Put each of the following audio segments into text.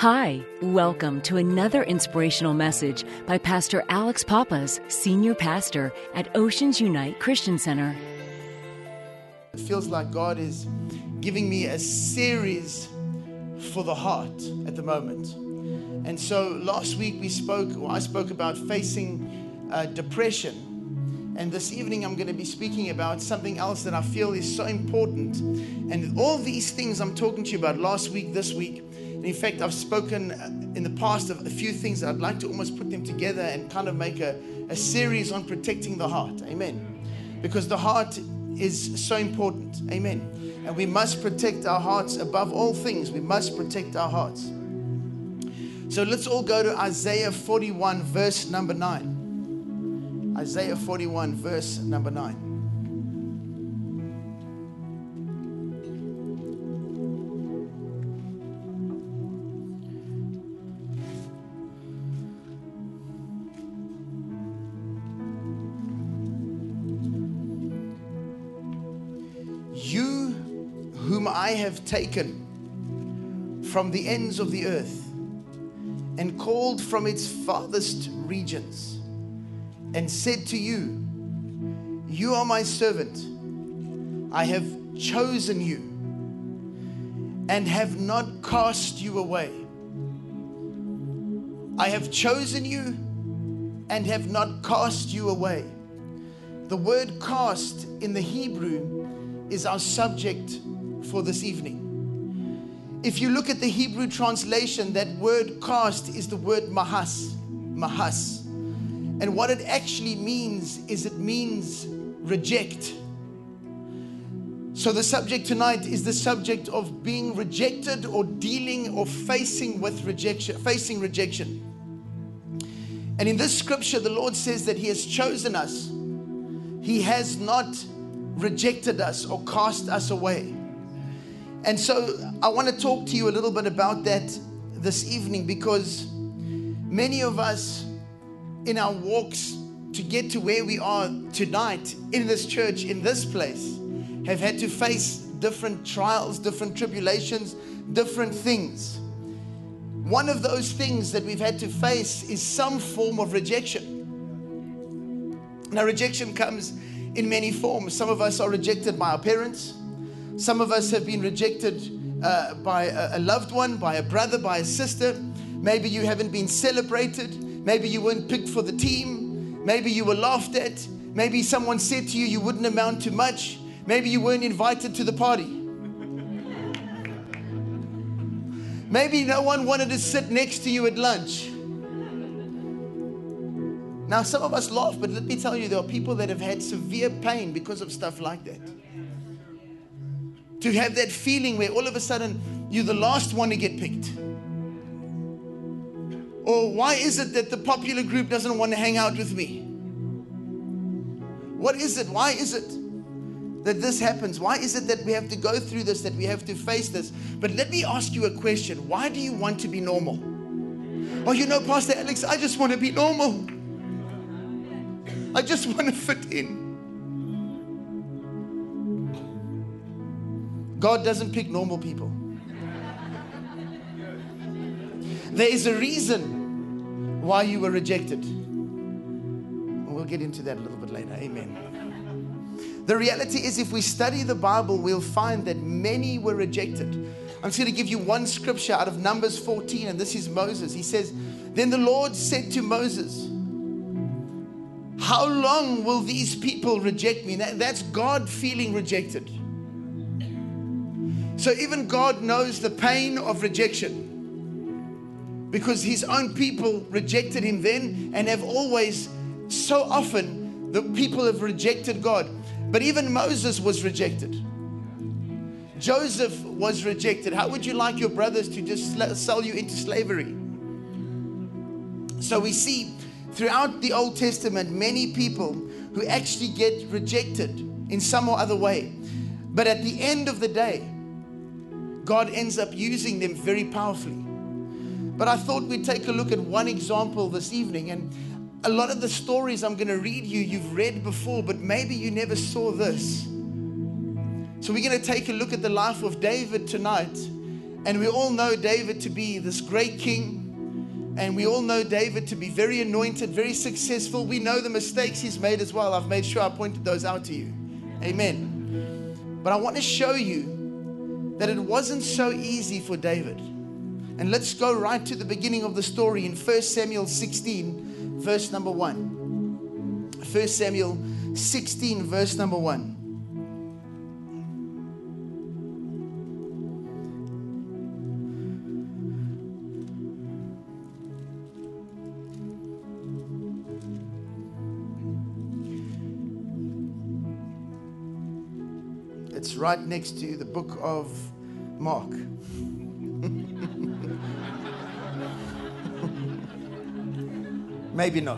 Hi, welcome to another inspirational message by Pastor Alex Pappas, Senior Pastor at Oceans Unite Christian Center. It feels like God is giving me a series for the heart at the moment. And so last week I spoke about facing depression. And this evening I'm going to be speaking about something else that I feel is so important. And all these things I'm talking to you about last week, this week. And in fact, I've spoken in the past of a few things that I'd like to almost put them together and kind of make a series on protecting the heart. Amen. Because the heart is so important. Amen. And we must protect our hearts above all things. We must protect our hearts. So let's all go to Isaiah 41, verse number 9. Isaiah 41, verse number 9. You whom I have taken from the ends of the earth and called from its farthest regions and said to you, you are my servant. I have chosen you and have not cast you away. I have chosen you and have not cast you away. The word cast in the Hebrew is our subject for this evening. If you look at the Hebrew translation, that word cast is the word mahas. And what it actually means is it means reject. So the subject tonight is the subject of being rejected or dealing or facing rejection. And in this scripture, the Lord says that He has chosen us. He has not rejected us or cast us away. And so I want to talk to you a little bit about that this evening, because many of us in our walks to get to where we are tonight in this church, in this place, have had to face different trials, different tribulations, different things. One of those things that we've had to face is some form of rejection. Now, rejection comes in many forms. Some of us are rejected by our parents. Some of us have been rejected by a loved one, by a brother, by a sister. Maybe you haven't been celebrated. Maybe you weren't picked for the team. Maybe you were laughed at. Maybe someone said to you, you wouldn't amount to much. Maybe you weren't invited to the party. Maybe no one wanted to sit next to you at lunch. Now, some of us laugh, but let me tell you, there are people that have had severe pain because of stuff like that. To have that feeling where all of a sudden you're the last one to get picked. Or why is it that the popular group doesn't want to hang out with me? What is it? Why is it that this happens? Why is it that we have to go through this, that we have to face this? But let me ask you a question. Why do you want to be normal? Oh, you know, Pastor Alex, I just want to be normal. I just want to fit in. God doesn't pick normal people. There is a reason why you were rejected. We'll get into that a little bit later. Amen. The reality is, if we study the Bible, we'll find that many were rejected. I'm just going to give you one scripture out of Numbers 14, and this is Moses. He says, then the Lord said to Moses, how long will these people reject me? That's God feeling rejected. So even God knows the pain of rejection, because His own people rejected Him then and have always, so often, the people have rejected God. But even Moses was rejected. Joseph was rejected. How would you like your brothers to just sell you into slavery? So we see throughout the Old Testament, many people who actually get rejected in some or other way. But at the end of the day, God ends up using them very powerfully. But I thought we'd take a look at one example this evening. And a lot of the stories I'm going to read you've read before, but maybe you never saw this. So we're going to take a look at the life of David tonight. And we all know David to be this great king. And we all know David to be very anointed, very successful. We know the mistakes he's made as well. I've made sure I pointed those out to you. Amen. But I want to show you that it wasn't so easy for David. And let's go right to the beginning of the story in 1 Samuel 16, verse number 1. 1 Samuel 16, verse number 1. It's right next to the book of Mark. Maybe not.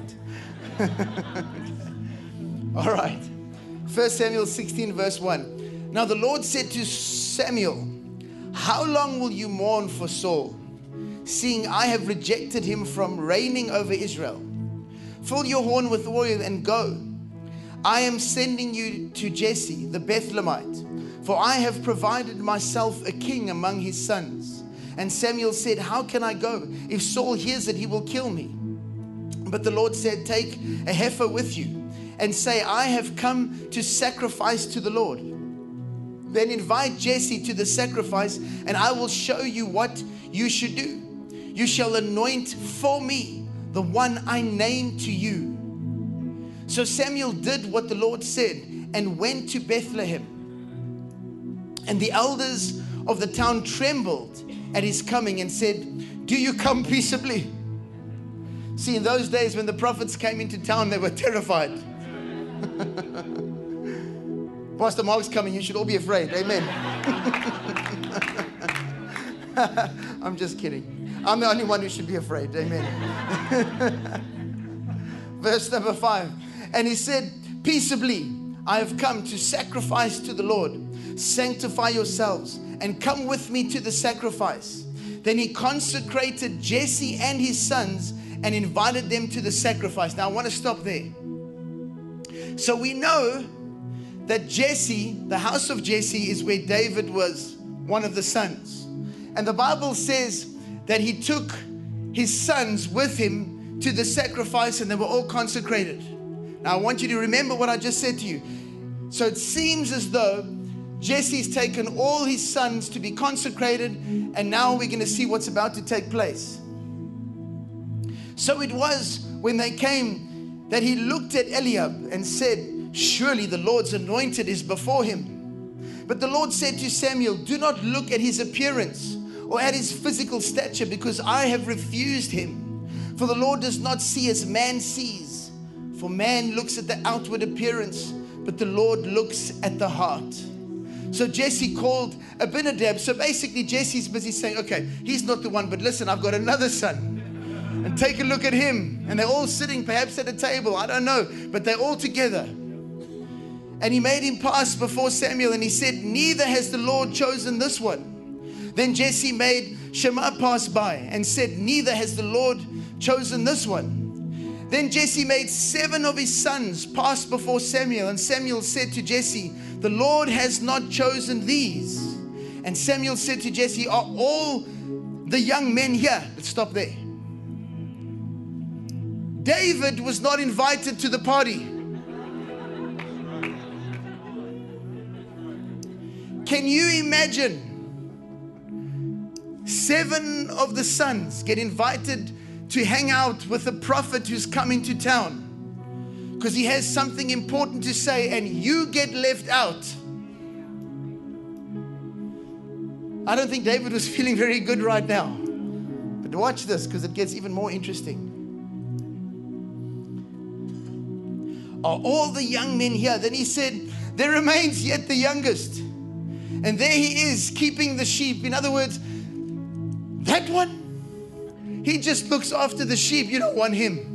All right. 1 Samuel 16, verse 1. Now the Lord said to Samuel, how long will you mourn for Saul, seeing I have rejected him from reigning over Israel? Fill your horn with oil and go. I am sending you to Jesse, the Bethlehemite, for I have provided myself a king among his sons. And Samuel said, how can I go? If Saul hears it, he will kill me. But the Lord said, take a heifer with you and say, I have come to sacrifice to the Lord. Then invite Jesse to the sacrifice, and I will show you what you should do. You shall anoint for me the one I name to you. So Samuel did what the Lord said and went to Bethlehem. And the elders of the town trembled at his coming and said, do you come peaceably? See, in those days when the prophets came into town, they were terrified. Pastor Mark's coming, you should all be afraid. Amen. I'm just kidding. I'm the only one who should be afraid. Amen. Verse number 5. And he said, peaceably, I have come to sacrifice to the Lord. Sanctify yourselves and come with me to the sacrifice. Then he consecrated Jesse and his sons and invited them to the sacrifice. Now I want to stop there. So we know that Jesse, the house of Jesse, is where David was one of the sons. And the Bible says that he took his sons with him to the sacrifice and they were all consecrated. Now I want you to remember what I just said to you. So it seems as though Jesse's taken all his sons to be consecrated, and now we're going to see what's about to take place. So it was when they came that he looked at Eliab and said, surely the Lord's anointed is before him. But the Lord said to Samuel, do not look at his appearance or at his physical stature, because I have refused him. For the Lord does not see as man sees. For man looks at the outward appearance, but the Lord looks at the heart. So Jesse called Abinadab. So basically Jesse's busy saying, okay, he's not the one, but listen, I've got another son. And take a look at him. And they're all sitting perhaps at a table, I don't know, but they're all together. And he made him pass before Samuel, and he said, neither has the Lord chosen this one. Then Jesse made Shammah pass by and said, neither has the Lord chosen this one. Then Jesse made 7 of his sons pass before Samuel, and Samuel said to Jesse, the Lord has not chosen these. And Samuel said to Jesse, are all the young men here? Let's stop there. David was not invited to the party. Can you imagine 7 of the sons get invited to hang out with a prophet who's coming to town because he has something important to say, and you get left out? I don't think David was feeling very good right now. But watch this, because it gets even more interesting. Are all the young men here? Then he said, there remains yet the youngest. And there he is, keeping the sheep. In other words, that one, he just looks after the sheep. You don't want him.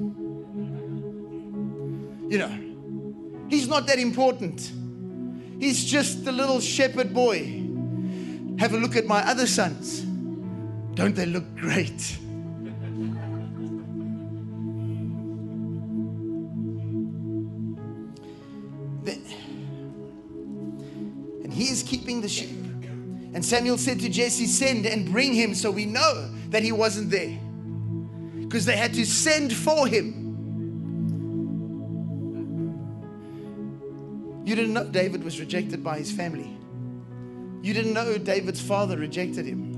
You know, he's not that important. He's just the little shepherd boy. Have a look at my other sons. Don't they look great? And he is keeping the sheep. And Samuel said to Jesse, send and bring him. So we know that he wasn't there, because they had to send for him. You didn't know David was rejected by his family. You didn't know David's father rejected him.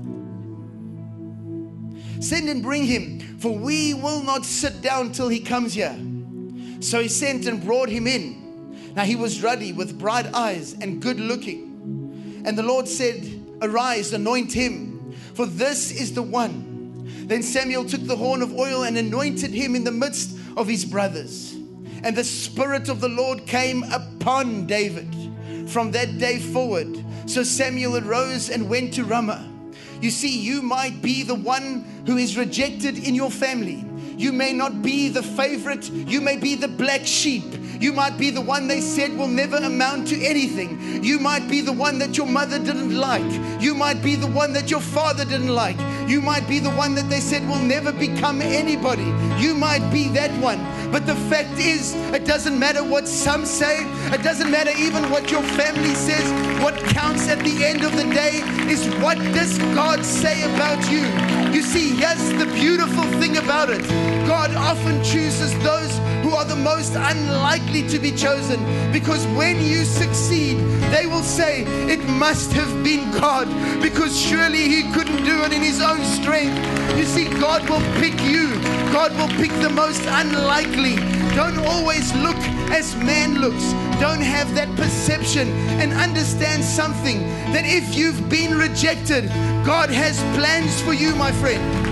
Send and bring him, for we will not sit down till he comes here. So he sent and brought him in. Now he was ruddy, with bright eyes and good looking. And the Lord said, arise, anoint him, for this is the one. Then Samuel took the horn of oil and anointed him in the midst of his brothers. And the Spirit of the Lord came upon David from that day forward. So Samuel arose and went to Ramah. You see, you might be the one who is rejected in your family. You may not be the favorite. You may be the black sheep. You might be the one they said will never amount to anything. You might be the one that your mother didn't like. You might be the one that your father didn't like. You might be the one that they said will never become anybody. You might be that one. But the fact is, it doesn't matter what some say. It doesn't matter even what your family says. What counts at the end of the day is, what does God say about you? You see, here's the beautiful thing about it. God often chooses those who are the most unlikely to be chosen, because when you succeed, they will say, it must have been God, because surely he couldn't do it in his own strength. You see, God will pick you. God will pick the most unlikely. Don't always look as man looks. Don't have that perception, and understand something, that if you've been rejected, God has plans for you, my friend.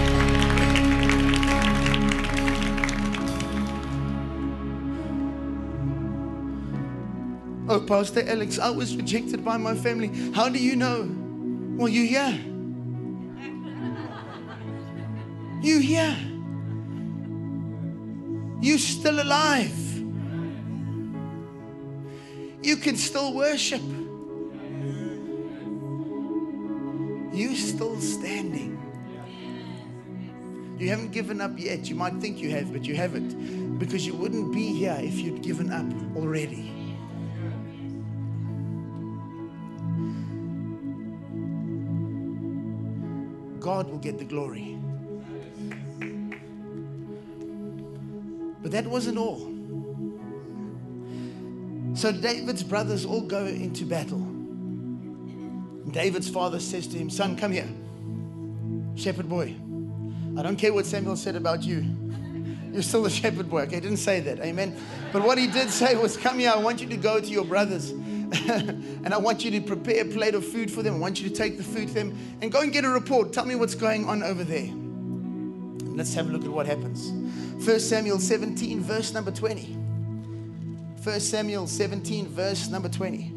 Oh, Pastor Alex, I was rejected by my family. How do you know? Well, you're here. You're here. You're still alive. You can still worship. You're still standing. You haven't given up yet. You might think you have, but you haven't, because you wouldn't be here if you'd given up already. God will get the glory. But that wasn't all. So David's brothers all go into battle. David's father says to him, son, come here. Shepherd boy. I don't care what Samuel said about you. You're still the shepherd boy. Okay, he didn't say that. Amen. But what he did say was, come here. I want you to go to your brothers. And I want you to prepare a plate of food for them. I want you to take the food to them and go and get a report. Tell me what's going on over there. And let's have a look at what happens. 1 Samuel 17, verse number 20. 1 Samuel 17, verse number 20.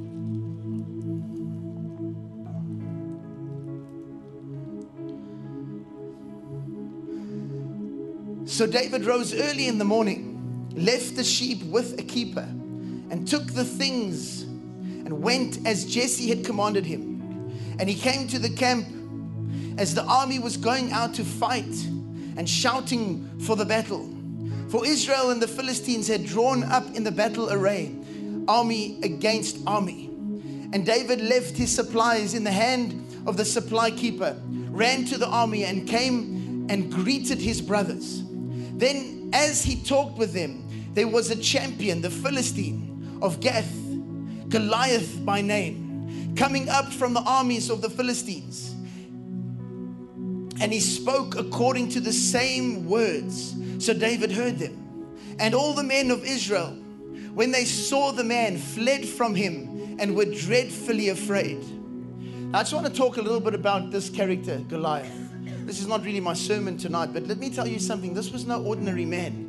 So David rose early in the morning, left the sheep with a keeper, and took the things and went as Jesse had commanded him. And he came to the camp as the army was going out to fight and shouting for the battle. For Israel and the Philistines had drawn up in the battle array, army against army. And David left his supplies in the hand of the supply keeper, ran to the army and came and greeted his brothers. Then as he talked with them, there was a champion, the Philistine of Gath, Goliath by name, coming up from the armies of the Philistines. And he spoke according to the same words. So David heard them. And all the men of Israel, when they saw the man, fled from him and were dreadfully afraid. Now, I just want to talk a little bit about this character, Goliath. This is not really my sermon tonight, but let me tell you something. This was no ordinary man.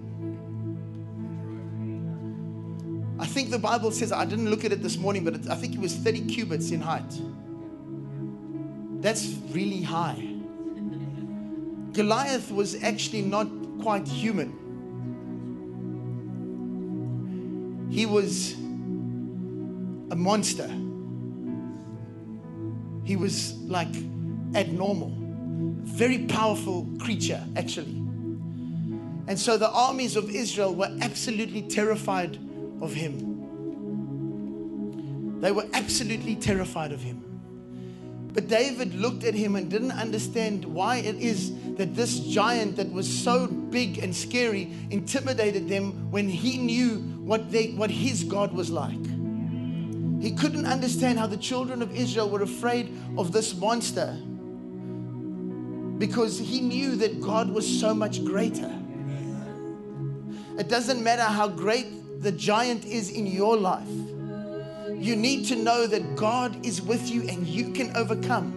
I think the Bible says, I didn't look at it this morning, but I think it was 30 cubits in height. That's really high. Goliath was actually not quite human. He was a monster. He was like abnormal. Very powerful creature, actually. And so the armies of Israel were absolutely terrified of him. They were absolutely terrified of him. But David looked at him and didn't understand why it is that this giant that was so big and scary intimidated them when he knew what his God was like. He couldn't understand how the children of Israel were afraid of this monster, because he knew that God was so much greater. It doesn't matter how great the giant is in your life. You need to know that God is with you and you can overcome.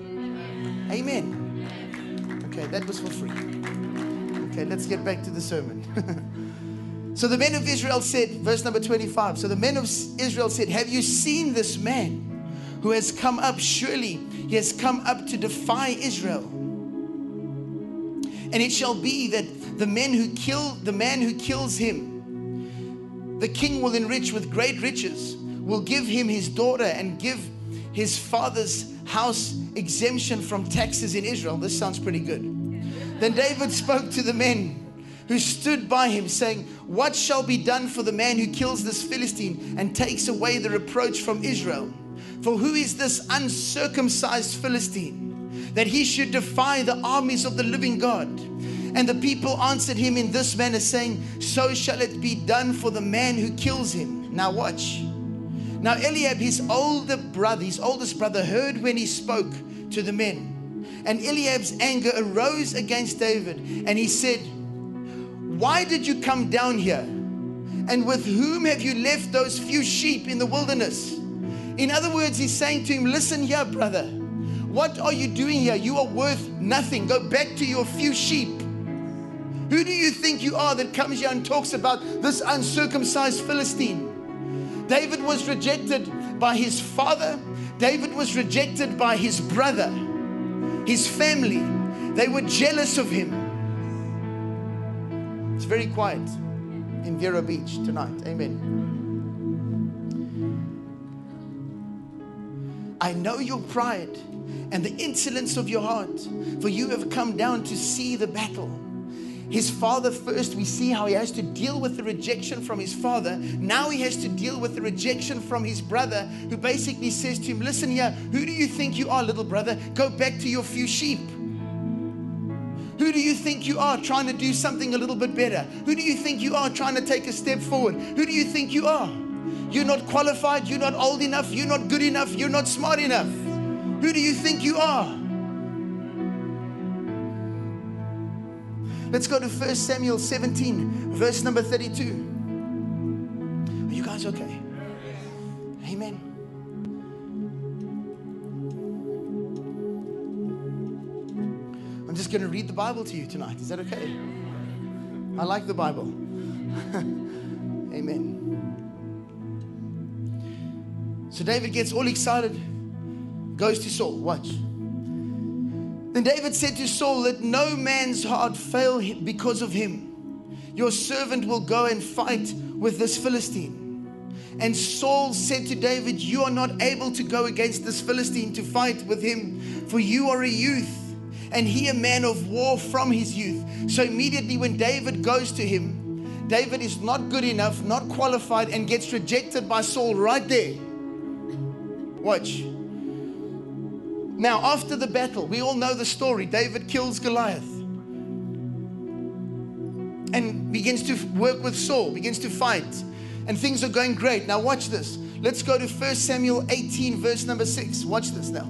Amen. Okay, that was for free. Okay, let's get back to the sermon. So the men of Israel said, verse number 25. So the men of Israel said, have you seen this man who has come up? Surely he has come up to defy Israel. And it shall be that the man who kills him, the king will enrich with great riches, will give him his daughter and give his father's house exemption from taxes in Israel. This sounds pretty good. Then David spoke to the men who stood by him, saying, what shall be done for the man who kills this Philistine and takes away the reproach from Israel? For who is this uncircumcised Philistine, that he should defy the armies of the living God? And the people answered him in this manner, saying, so shall it be done for the man who kills him. Now watch. Now Eliab, his oldest brother, heard when he spoke to the men. And Eliab's anger arose against David. And he said, why did you come down here? And with whom have you left those few sheep in the wilderness? In other words, he's saying to him, listen here, brother. What are you doing here? You are worth nothing. Go back to your few sheep. Who do you think you are that comes here and talks about this uncircumcised Philistine? David was rejected by his father. David was rejected by his brother, his family. They were jealous of him. It's very quiet in Vero Beach tonight. Amen. I know your pride and the insolence of your heart, for you have come down to see the battle. His father first, we see how he has to deal with the rejection from his father. Now he has to deal with the rejection from his brother, who basically says to him, listen here, who do you think you are, little brother? Go back to your few sheep. Who do you think you are, trying to do something a little bit better? Who do you think you are, trying to take a step forward? Who do you think you are? You're not qualified, you're not old enough, you're not good enough, you're not smart enough. Who do you think you are? Let's go to 1 Samuel 17, verse number 32. Are you guys okay? Amen. I'm just going to read the Bible to you tonight. Is that okay? I like the Bible. Amen. So David gets all excited, goes to Saul. Watch. Then David said to Saul, let no man's heart fail because of him. Your servant will go and fight with this Philistine. And Saul said to David, you are not able to go against this Philistine to fight with him, for you are a youth, and he a man of war from his youth. So immediately when David goes to him, David is not good enough, not qualified, and gets rejected by Saul right there. Watch. Now, after the battle, we all know the story. David kills Goliath and begins to work with Saul, begins to fight, and things are going great. Now, watch this. Let's go to 1 Samuel 18, verse number 6. Watch this now.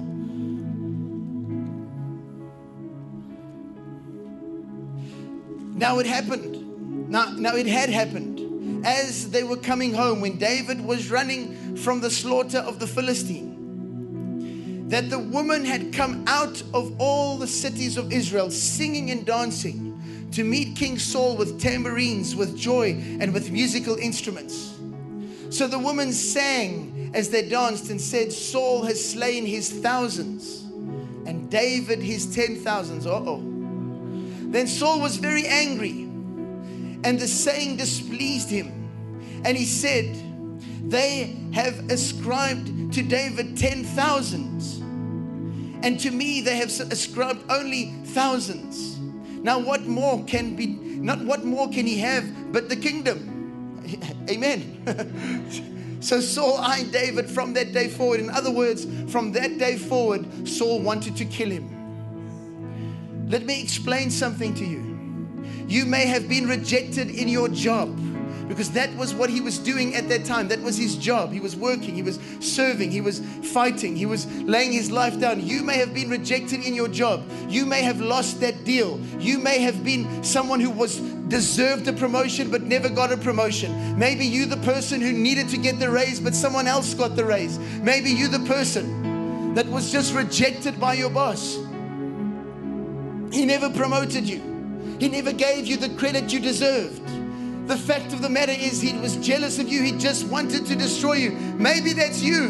Now it happened. Now it had happened as they were coming home, when David was running from the slaughter of the Philistine, that the woman had come out of all the cities of Israel singing and dancing to meet King Saul with tambourines, with joy, and with musical instruments. So the woman sang as they danced and said, Saul has slain his thousands and David his 10,000s. Then Saul was very angry, and the saying displeased him. And he said, they have ascribed to David 10,000s, and to me they have ascribed only thousands. Now what more can he have but the kingdom? Amen. So Saul eyed David from that day forward. In other words, from that day forward, Saul wanted to kill him. Let me explain something to you. You may have been rejected in your job, because that was what he was doing at that time. That was his job. He was working, he was serving, he was fighting, he was laying his life down. You may have been rejected in your job. You may have lost that deal. You may have been someone who deserved a promotion but never got a promotion. Maybe you the person who needed to get the raise but someone else got the raise. Maybe you the person that was just rejected by your boss. He never promoted you. He never gave you the credit you deserved. The fact of the matter is, he was jealous of you. He just wanted to destroy you. Maybe that's you.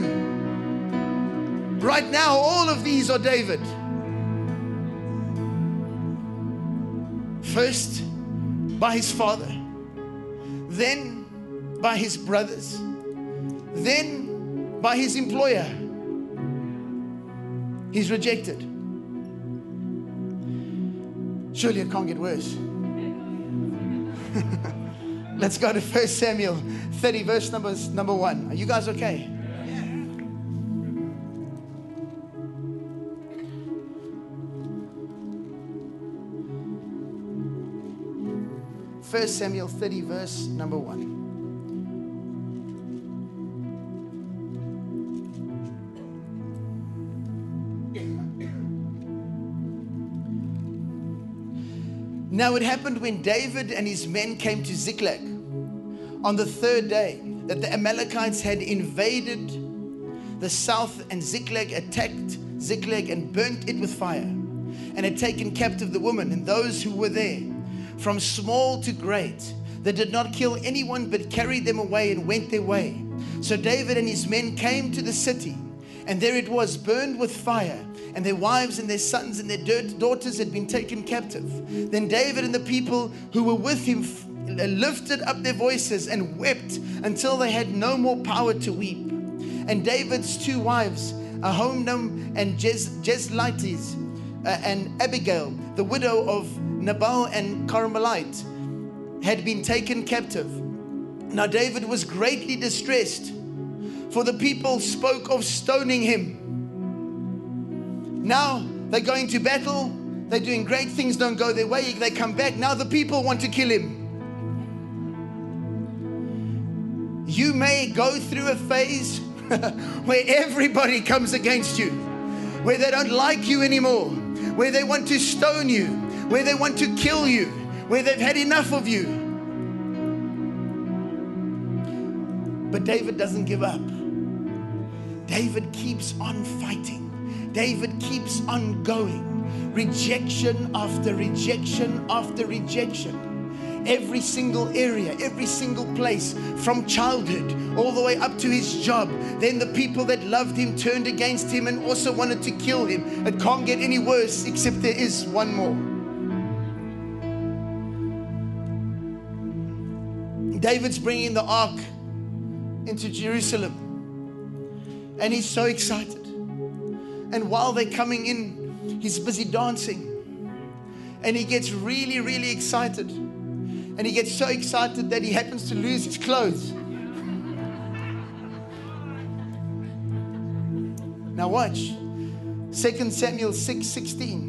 Right now, all of these are David. First, by his father. Then, by his brothers. Then, by his employer. He's rejected. Surely it can't get worse. Let's go to 1 Samuel 30, verse number 1. Are you guys okay? First Samuel 30, verse number 1. Now it happened when David and his men came to Ziklag on the third day that the Amalekites had invaded the south, and Ziklag attacked Ziklag and burnt it with fire, and had taken captive the women and those who were there, from small to great. They did not kill anyone but carried them away and went their way. So David and his men came to the city, and there it was, burned with fire, and their wives and their sons and their daughters had been taken captive. Then David and the people who were with him lifted up their voices and wept until they had no more power to weep. And David's two wives, Ahinoam and Jezlites, and Abigail, the widow of Nabal and Carmelite, had been taken captive. Now David was greatly distressed, for the people spoke of stoning him. Now they're going to battle. They're doing great things, don't go their way. They come back. Now the people want to kill him. You may go through a phase where everybody comes against you, where they don't like you anymore, where they want to stone you, where they want to kill you, where they've had enough of you. But David doesn't give up. David keeps on fighting. David keeps on going. Rejection after rejection after rejection. Every single area, every single place, from childhood all the way up to his job. Then the people that loved him turned against him and also wanted to kill him. It can't get any worse, except there is one more. David's bringing the ark into Jerusalem, and he's so excited. And while they're coming in, he's busy dancing, and he gets really, really excited. And he gets so excited that he happens to lose his clothes. Now watch. 2 Samuel 6:16.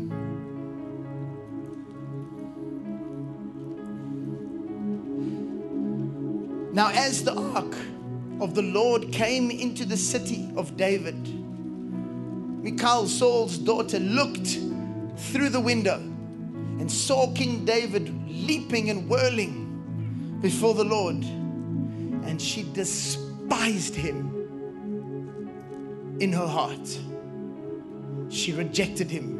Now as the ark of the Lord came into the city of David, Michal, Saul's daughter, looked through the window and saw King David leaping and whirling before the Lord, and she despised him in her heart. She rejected him.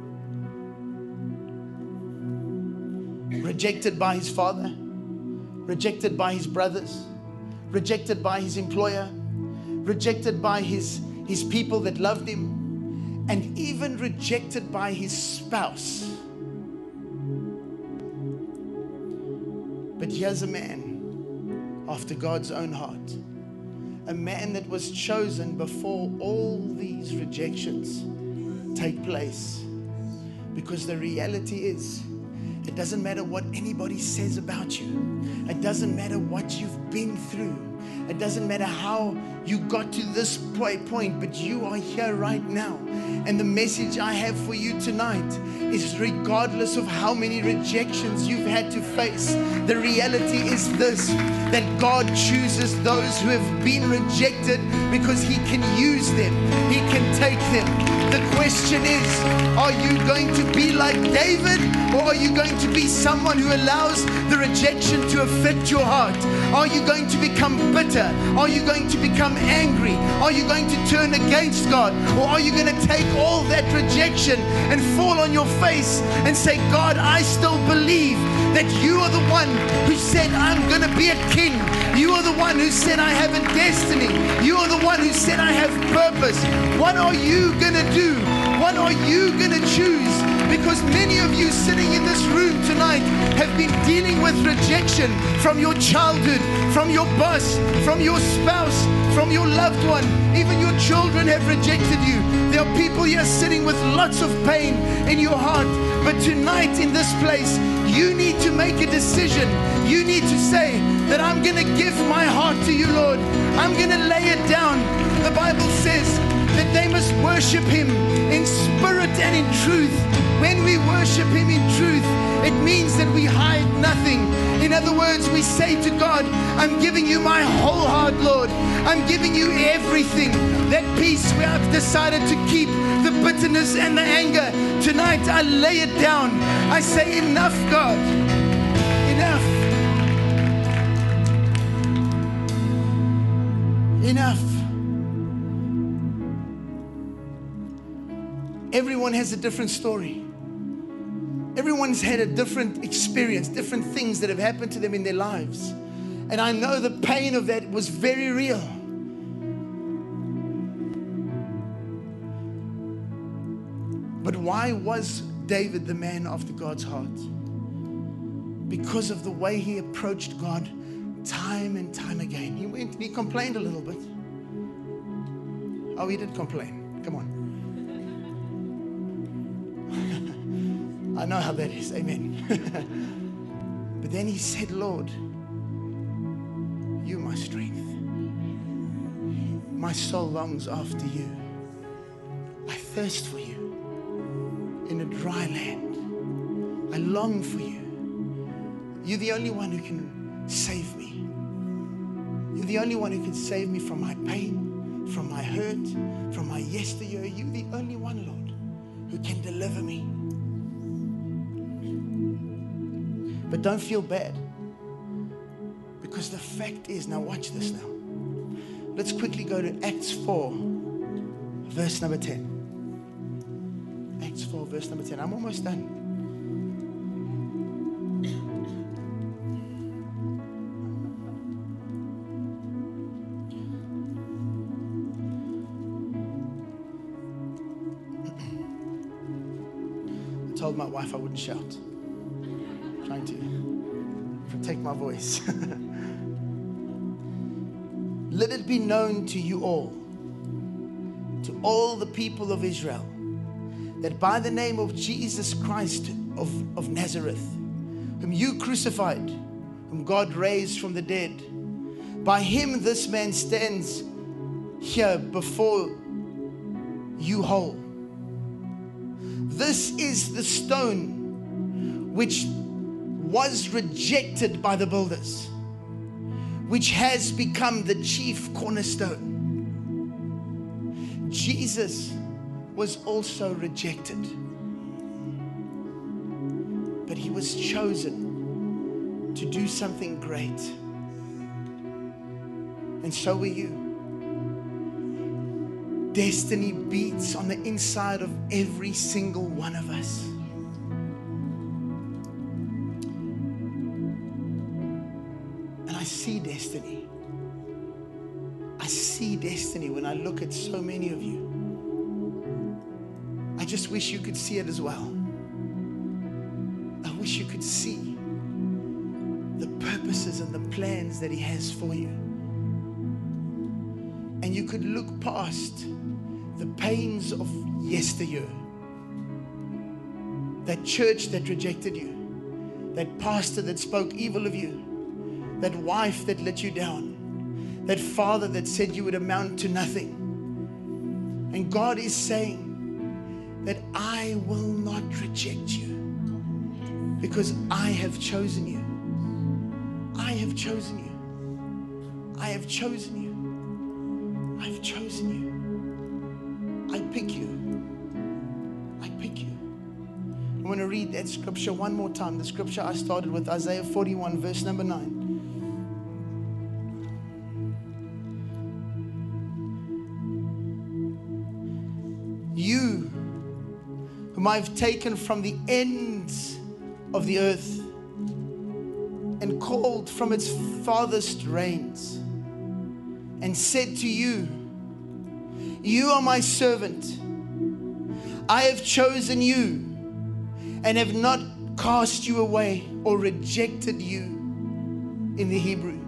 Rejected by his father, rejected by his brothers, rejected by his employer, rejected by his people that loved him, and even rejected by his spouse. But here's a man after God's own heart. A man that was chosen before all these rejections take place. Because the reality is, it doesn't matter what anybody says about you. It doesn't matter what you've been through. It doesn't matter how you got to this point, but you are here right now. And the message I have for you tonight is, regardless of how many rejections you've had to face, the reality is this, that God chooses those who have been rejected because He can use them. He can take them. The question is, are you going to be like David, or are you going to be someone who allows the rejection to affect your heart? Are you going to become bitter? Are you going to become angry? Are you going to turn against God? Or are you going to take all that rejection and fall on your face and say, God, I still believe that you are the one who said I'm going to be a king. You are the one who said I have a destiny. You are the one who said I have purpose. What are you going to do? What are you going to choose? Because many of you sitting in this room tonight have been dealing with rejection from your childhood, from your boss, from your spouse, from your loved one. Even your children have rejected you. There are people here sitting with lots of pain in your heart. But tonight in this place, you need to make a decision. You need to say that I'm going to give my heart to you, Lord. I'm going to lay it down. The Bible says that they must worship Him in spirit and in truth. When we worship Him in truth, it means that we hide nothing. In other words, we say to God, I'm giving you my whole heart, Lord. I'm giving you everything. That peace where I've decided to keep the bitterness and the anger, tonight I lay it down. I say, enough, God. Enough. Enough. Everyone has a different story. Everyone's had a different experience, different things that have happened to them in their lives. And I know the pain of that was very real. But why was David the man after God's heart? Because of the way he approached God time and time again. He went and he complained a little bit. Oh, he did complain. Come on. I know how that is. Amen. But then he said, Lord, you my strength. My soul longs after you. I thirst for you in a dry land. I long for you. You're the only one who can save me. You're the only one who can save me from my pain, from my hurt, from my yesteryear. You're the only one, Lord, who can deliver me. But don't feel bad, because the fact is, now watch this now. Let's quickly go to Acts 4, verse number 10. Acts 4, verse number 10. I'm almost done. I told my wife I wouldn't shout. Trying to protect my voice. Let it be known to you all, to all the people of Israel, that by the name of Jesus Christ of Nazareth, whom you crucified, whom God raised from the dead, by Him this man stands here before you whole. This is the stone which was rejected by the builders, which has become the chief cornerstone. Jesus was also rejected, but He was chosen to do something great. And so were you. Destiny beats on the inside of every single one of us. I see destiny. I see destiny when I look at so many of you. I just wish you could see it as well. I wish you could see the purposes and the plans that He has for you. And you could look past the pains of yesteryear. That church that rejected you. That pastor that spoke evil of you. That wife that let you down. that father that said you would amount to nothing. And God is saying that I will not reject you because I have chosen you. I have chosen you. I have chosen you. I've chosen you. I pick you. I pick you. I want to read that scripture one more time. The scripture I started with, Isaiah 41, verse number 9. You, whom I've taken from the ends of the earth and called from its farthest reigns, and said to you, you are my servant. I have chosen you and have not cast you away or rejected you in the Hebrew.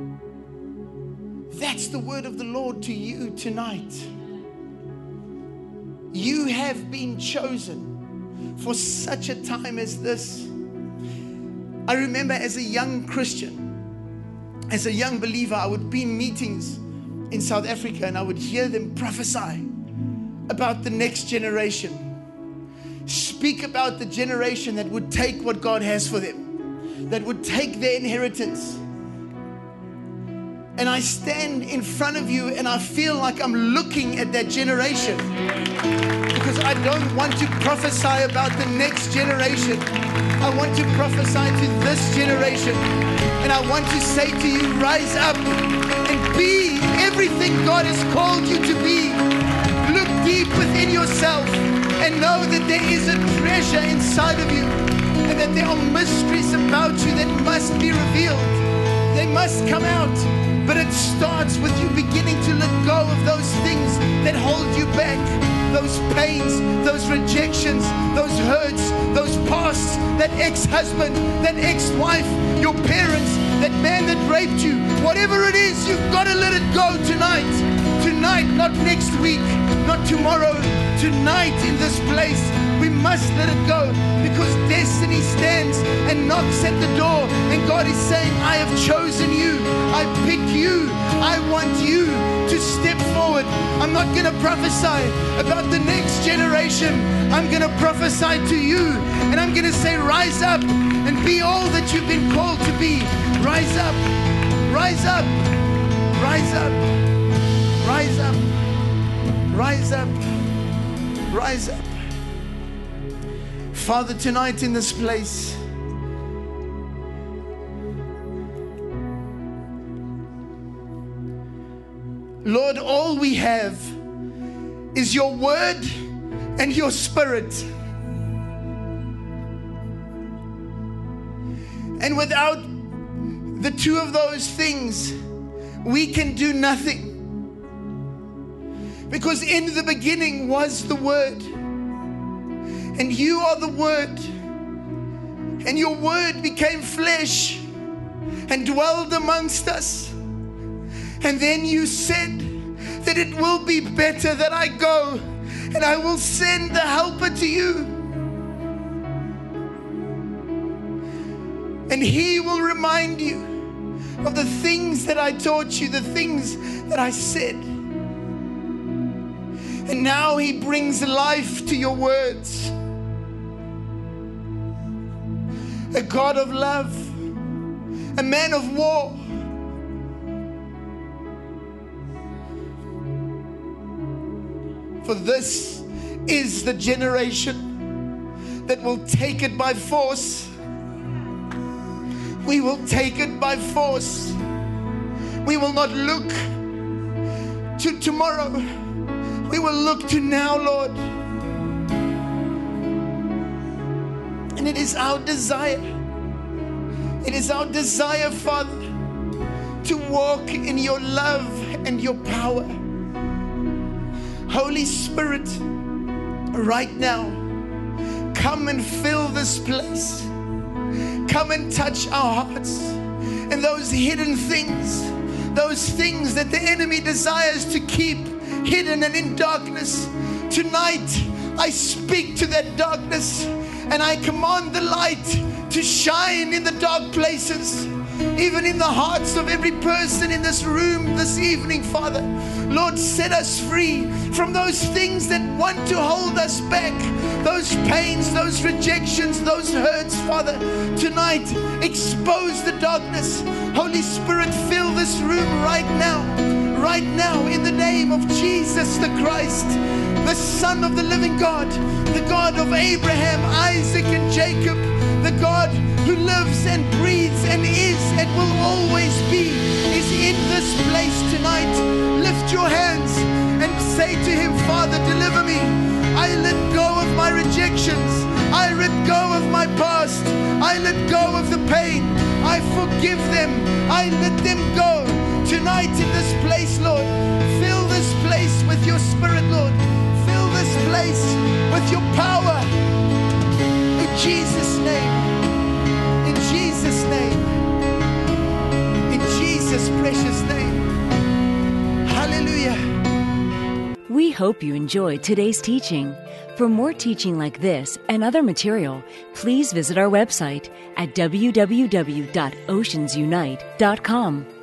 That's the word of the Lord to you tonight. You have been chosen for such a time as this. I remember as a young Christian, as a young believer, I would be in meetings in South Africa and I would hear them prophesy about the next generation. Speak about the generation that would take what God has for them, that would take their inheritance. And I stand in front of you and I feel like I'm looking at that generation, because I don't want to prophesy about the next generation. I want to prophesy to this generation. And I want to say to you, rise up and be everything God has called you to be. Look deep within yourself and know that there is a treasure inside of you, and that there are mysteries about you that must be revealed. They must come out. But it starts with you beginning to let go of those things that hold you back, those pains, those rejections, those hurts, those pasts, that ex-husband, that ex-wife, your parents, that man that raped you. Whatever it is, you've got to let it go tonight. Tonight, not next week, not tomorrow. Tonight in this place, we must let it go, because destiny stands and knocks at the door, and God is saying, I have chosen you. I pick you. I want you to step forward. I'm not going to prophesy about the next generation. I'm going to prophesy to you, and I'm going to say, rise up and be all that you've been called to be. Rise up. Rise up. Rise up. Rise up. Rise up. Rise up. Father, tonight in this place, Lord, all we have is your word and your spirit. And without the two of those things, we can do nothing. Because in the beginning was the Word, and you are the Word, and your Word became flesh and dwelled amongst us. And then you said that it will be better that I go, and I will send the helper to you, and he will remind you of the things that I taught you, the things that I said. And now he brings life to your words. A God of love, a man of war. For this is the generation that will take it by force. We will take it by force. We will not look to tomorrow. We will look to now, Lord. And it is our desire. It is our desire, Father, to walk in your love and your power. Holy Spirit, right now, come and fill this place. Come and touch our hearts. And those hidden things, those things that the enemy desires to keep hidden and in darkness, tonight I speak to that darkness and I command the light to shine in the dark places. even in the hearts of every person in this room this evening, Father. Lord, set us free from those things that want to hold us back, those pains, those rejections, those hurts, Father. Tonight, expose the darkness. Holy Spirit, fill this room right now, in the name of Jesus the Christ, the Son of the living God, the God of Abraham, Isaac, and Jacob, the God who lives and breathes and is and will always be, is in this place tonight. Lift your hands and say to him, Father, deliver me. I let go of my rejections. I let go of my past. I let go of the pain. I forgive them. I let them go. Tonight in this place, Lord, fill this place with your Spirit, Lord. Fill this place with your power. In Jesus' name. In Jesus' name. In Jesus' precious name. Hallelujah. We hope you enjoyed today's teaching. For more teaching like this and other material, please visit our website at www.oceansunite.com.